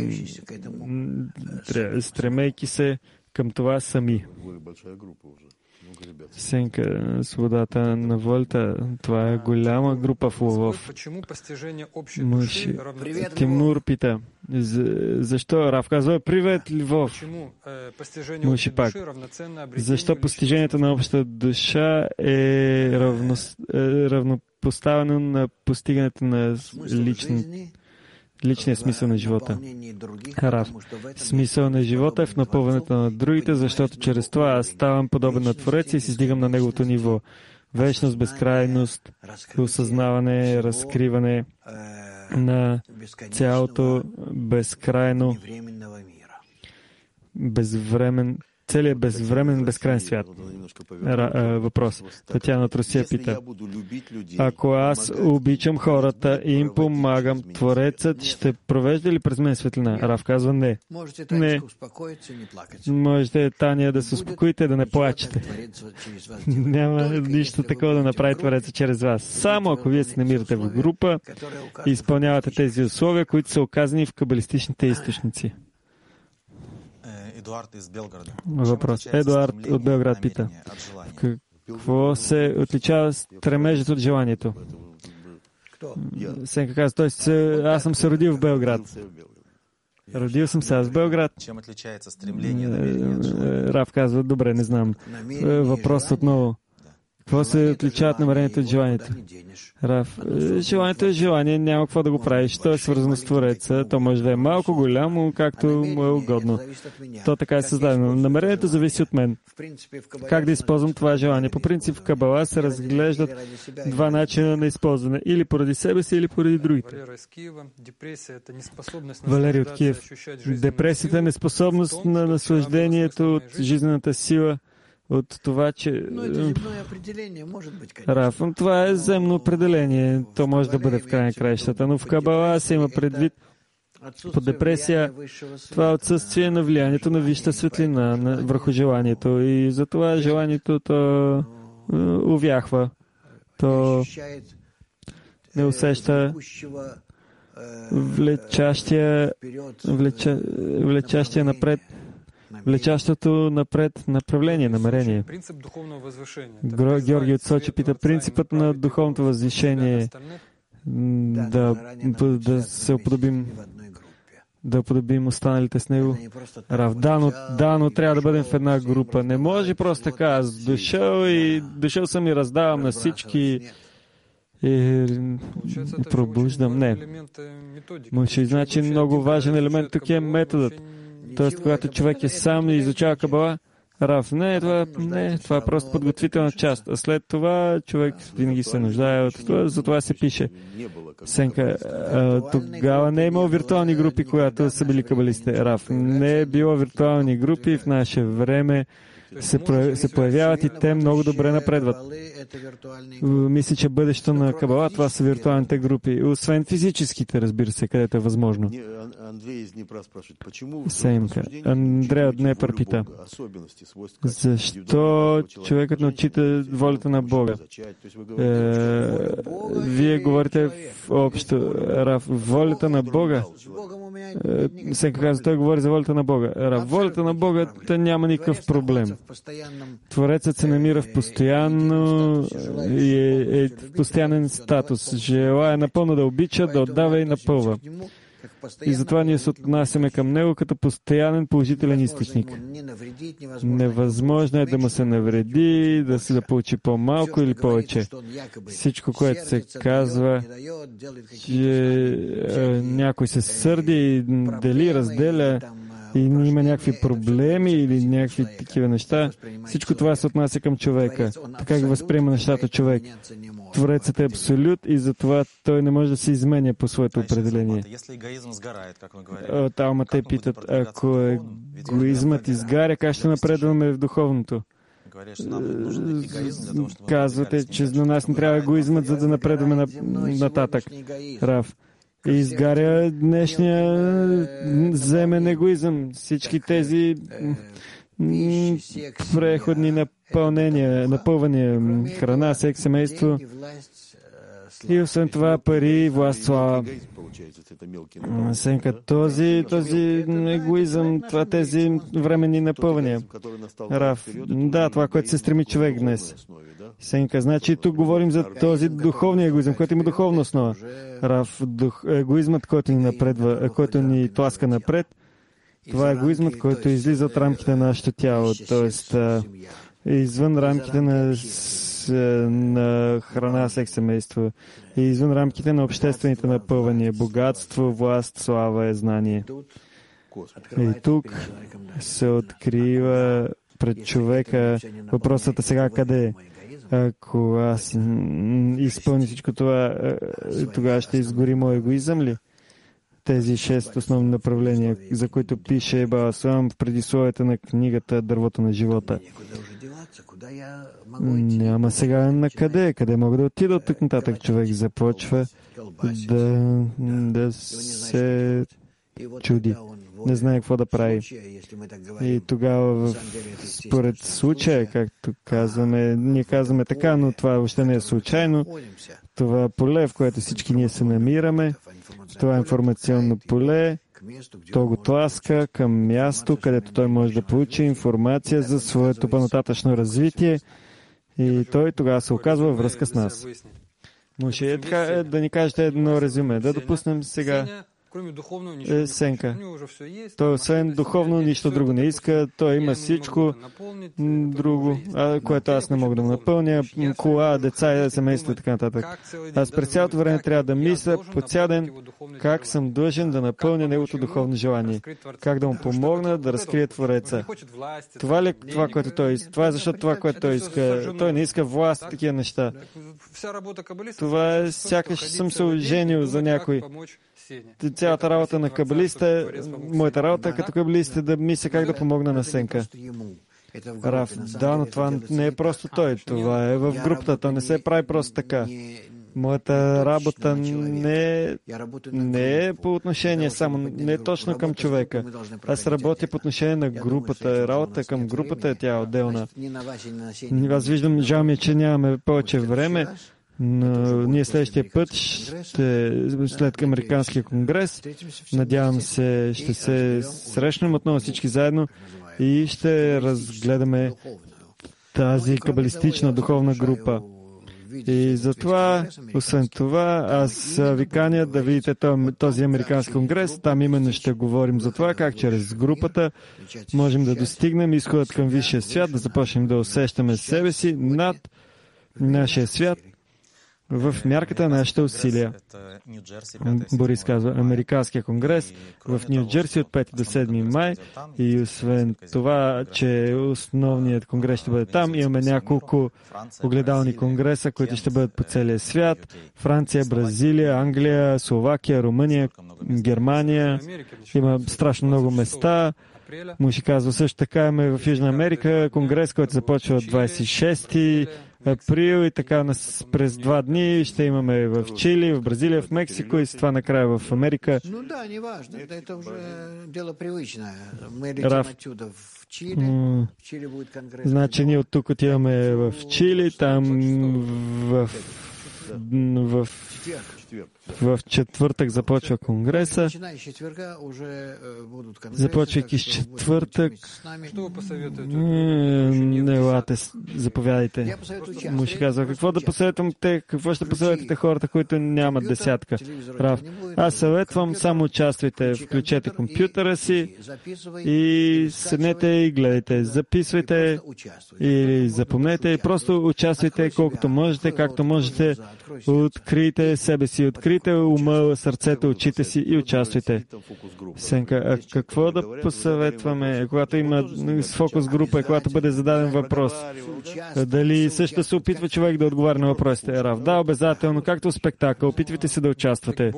стремейки се към това сами. Сенка, свободата на волята, това е голяма група в Лвов. Мъж, Тимур пита, защо? Рав казва, привет, Львов. Мъж пак. Защо постижението на общата душа е, равно, е равнопоставено на постигането на лични личния смисъл на живота? Рав. Смисъл на живота е в напълването на другите, защото чрез това аз ставам подобен на Твореца и се издигам на неговото ниво. Вечност, безкрайност, осъзнаване, разкриване на цялото безкрайно, безвремен, целият безвремен, безкрайен свят. Въпрос. Татьяна от Русия пита. Ако аз обичам хората и им помагам, Творецът ще провежда ли през мен светлина? Рав казва не. Не. Можете, Таня, да се успокоите, да не плачете. Няма нищо такова да направи Творецът чрез вас. Само ако вие се намирате в група и изпълнявате тези условия, които са оказани в кабалистичните източници. Въпрос. Едуард от Белград пита. Какво се отличава стремежът от желанието? Сенка казва, той се, аз съм се родил в Белград. Родил съм се аз в Белград. Рав казва, добре, не знам. Въпрос отново. Какво се отличават намерението от желанието? Рав, желанието е желание, няма какво да го правиш. То е свързано с Твореца. То може да е малко голямо, както му е угодно. То така е създадено. Намерението зависи от мен. Как да използвам това желание? По принцип в Кабала се разглеждат два начина на използване. Или поради себе си, или поради другите. Валерий от Киев. Депресията е неспособност на наслаждението от жизнената сила, от това, че... Раф, това е земно определение. То може да бъде в край на краищата, но в Кабала се има предвид по депресия това отсъствие на влиянието на висшата светлина на, върху желанието. И затова желанието то увяхва. То не усеща влечащия, влеча, влечащия напред влечащото напред направление, намерение. Георги от Сочи пита, принципът на духовното възвишение да, да се уподобим да уподобим останалите с него. Рав, да, но, да, но трябва да бъдем в една група. Не може просто така. Аз дошъл и дошъл съм и раздавам на всички и, и пробуждам. Не. Може, значи много важен елемент тук е методът. Тоест, когато човек е сам и изучава Кабала, Рав, не, това, не, това е просто подготвителна част. А след това човек винаги се нуждае от това, затова се пише. Сенка, тогава не е имало виртуални групи, когато са били кабалистите. Рав, не е било виртуални групи в наше време. Се, се появяват и те много добре напредват. Мисля, че бъдещето на Кабала, това са виртуалните групи. Освен физическите, разбира се, където е възможно. Семка. Андрея от Днепър пита. Защо човекът не отчита волята на Бога? Е, вие говорите в общо. Раф, волята на Бога? Е, Семка казва, той говори за волята на Бога. Раф, волята на Бога, те няма никакъв проблем. Творецът се намира в постоянно и е, е в постоянен статус. Желая напълно да обича, да отдава и напълва. И затова ние се отнасяме към него като постоянен положителен източник. Невъзможно е да му се навреди, да се да получи по-малко или повече. Всичко, което се казва, че е, някой се сърди, дели, разделя и има някакви проблеми или някакви такива неща, всичко това се отнася към човека. Така ги възприема нещата човек. Творецът е абсолют и затова той не може да се изменя по своето определение. От Алма те питат, ако егоизмът изгаря, как ще напредваме в духовното? Казвате, че на нас не трябва егоизмът, за да напредваме нататък. Рав. И изгаря днешния земен егоизъм. Всички тези преходни напълнения, напълвания, храна, секс, семейство и освен това пари, власт, слава. Сенка, този, този егоизъм, това тези временни напълвания. Рав, да, това, което се стреми човек днес. Сенка, значи тук говорим за този духовния егоизъм, който има духовна основа. Рав, дух, егоизмът, който ни напредва, който ни тласка напред, това е егоизмът, който излиза от рамките на нашето тяло, т.е. извън рамките на, на храна, секс, семейство, и извън рамките на обществените напълвания, богатство, власт, слава и знание. И тук се открива пред човека въпросът е сега къде е. Ако аз изпълня всичко това, тогава ще изгори мой егоизъм ли? Тези шест основни направления, за които пише Баба Слам в предисловията на книгата Дървото на живота. Няма сега на къде. Къде мога да отида от тук нататък? Човек започва да, да се чуди. Не знае какво да прави. И тогава, според случая, както казваме, ние казваме така, но това въобще не е случайно. Това поле, в което всички ние се намираме, това информационно поле, то го тласка към място, където той може да получи информация за своето по-нататъчно развитие и той тогава се оказва връзка с нас. Може е така да ни кажете едно резюме, да допуснем сега е, Сенка. Той освен духовно нищо друго не иска. Той има всичко друго, а, което аз не мога да му напълня. Кола, деца, семейство и така нататък. Аз през цялото време трябва да мисля по цял ден как съм длъжен да напълня неговото духовно желание. Как да му помогна да разкрие Твореца. Това ли е това, което той иска? Това е защото това, което той иска. Той не иска власт и такива неща. Това е сякаш съм се оженил за някой. Цялата работа на кабалиста, моята работа като кабалист е да мисля как да помогна на Сенка. Раф, да, но това не е просто той. Това е в групата. То не се прави просто така. Моята работа не е, не е по отношение само, не е точно към човека. Аз работя по отношение на групата. Работа към групата е тя отделна. Аз виждам, жал ми е, че нямаме повече време. Но ние следващия път, ще, след Американския конгрес, надявам се, ще се срещнем отново всички заедно и ще разгледаме тази кабалистична духовна група. И затова, освен това, аз ви каня да видите този Американски конгрес. Там именно ще говорим за това, как чрез групата можем да достигнем изходът към висшия свят, да започнем да усещаме себе си над нашия свят, в мярката на нашите усилия. Борис казва, Американския конгрес в Нью-Джерси от пети до седми май и освен това, че основният конгрес ще бъде там, имаме няколко огледални конгреса, които ще бъдат по целия свят. Франция, Бразилия, Англия, Словакия, Румъния, Германия. Има страшно много места. Му ще казва също така, имаме в Южна Америка конгрес, който започва от двадесет и шести април и така през два дни ще имаме в Чили, в Бразилия, в Мексико и с това накрая в Америка. Раф, значи ние от тук отиваме в Чили, там в, в, в В четвъртък започва конгреса. Започвайки с четвъртък, не елате, заповядайте. Му ще казва, какво да посъветвам те, какво ще посъветвате хората, които нямат десятка? Прав. Аз съветвам, само участвайте, включете компютъра си и седнете и гледайте. Записвайте или запомнете и просто участвайте колкото можете, както можете. Открийте себе си, открийте ума, сърцето, очите си и участвайте. Сенка, а какво да посъветваме, когато има фокус група и когато бъде зададен въпрос? Дали също се опитва човек да отговаря на въпросите? Рав, да, обязателно, както спектакъл, опитвайте се да участвате.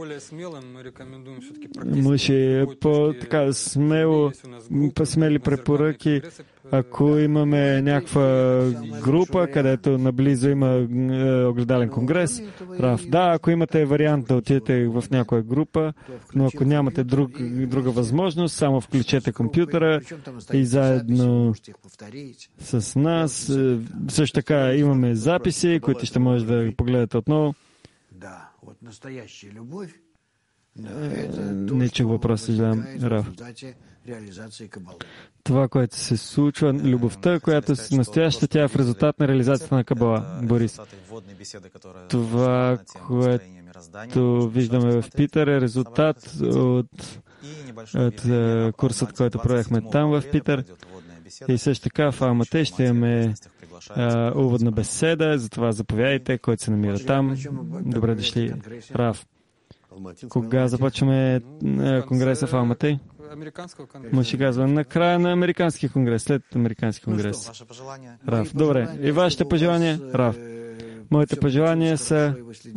Може по-така смело, по-смели препоръки. Ако имаме някаква група, където наблизо има огледален конгрес, Раф, да, ако имате вариант да отидете в някоя група, но ако нямате друг, друга възможност, само включете компютъра и заедно с нас. Също така имаме записи, които ще може да погледате отново. Не чух въпрос, съжалявам, Рав. Това, което се случва, любовта, която е настояща, тя е в резултат на реализацията на Кабала, Борис. Това, което виждаме в Питър, е резултат от, от курсът, който провехме там в Питър. И също така в Алмате ще имаме а, уводна беседа, затова заповядайте, който се намира там. Добре дошли, Рав. Кога започваме конгреса в Алмате? Му ще казва на края на американския конгрес, след американски конгрес. Рав. Добре. И вашите пожелания? Рав. Моите пожелания са...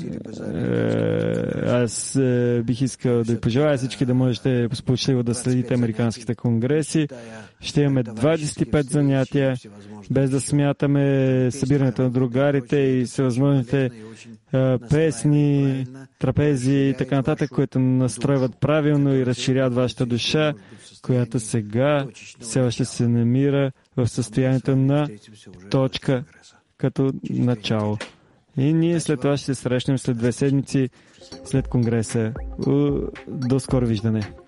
Е, аз е, бих искал да ви пожелая всички да можете сполучливо да следите американските конгреси. Ще имаме двадесет и пет занятия, без да смятаме събирането на другарите и всевъзможните е, песни, трапези и така нататък, които настройват правилно и разширяват вашата душа, която сега все още се намира в състоянието на точка като начало. И ние след това ще се срещнем след две седмици след конгреса. До скоро виждане!